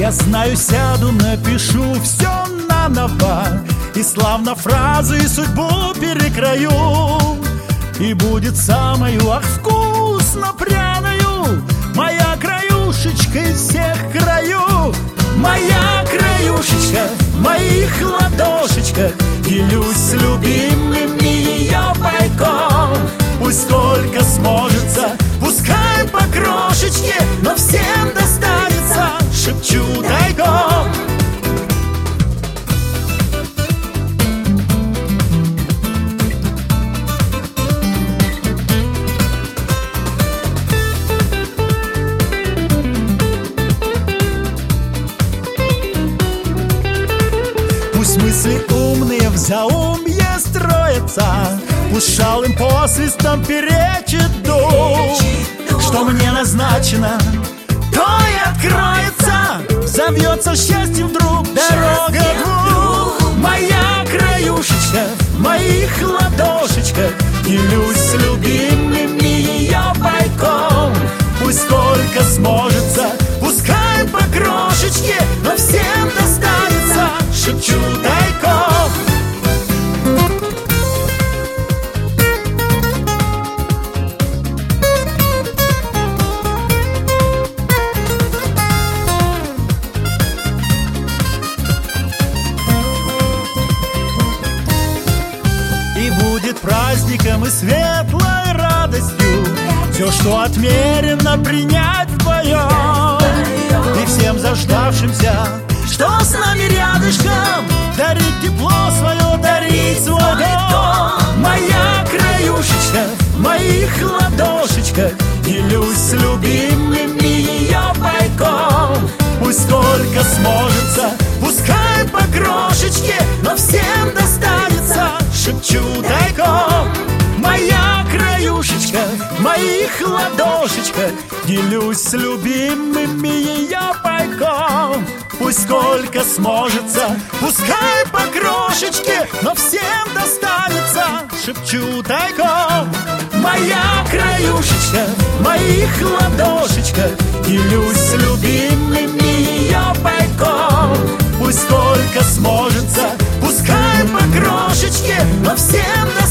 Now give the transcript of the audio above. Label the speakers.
Speaker 1: Я знаю, сяду, напишу все наново, и славно фразы и судьбу перекрою. И будет самою, ах, вкусно пряною моя краюшечка из всех краю. Моя краюшечка в моих ладошечках, делюсь с любимыми ее пайком. Пусть сколько сможется, пускай по крошечке, но всем достанется, шепчу тайком. Пусть мысли умные в заумье строятся, пусть шалым посвистом перечит дух. Что мне назначено, то и откроется, завьется счастьем вдруг дорога двух. Моя краюшечка в моих ладошечках, делюсь с любимыми ее пайком. Пусть сколько сможется, пускай по крошечке, но всем достанется, шепчу тайком. И будет праздником и светлой радостью все, что отмерено, принять вдвоем. И всем заждавшимся, что с нами рядышком, дарить тепло свое, дарить свой дом. Моя краюшечка в моих ладошечках, делюсь с любимыми ее пайком. Пусть сколько сможется, пускай по крошечке, но всем достанется, шепчу тайком. Моя краюшечка в моих ладошечках, делюсь с любимыми ее пайком. Пусть сколько сможется, пускай по крошечке, но всем достанется, шепчу тайком. Моя краюшечка в моих ладошечках, делюсь с любимыми ее пайком. Пусть сколько сможется, пускай по крошечке, но всем достанется,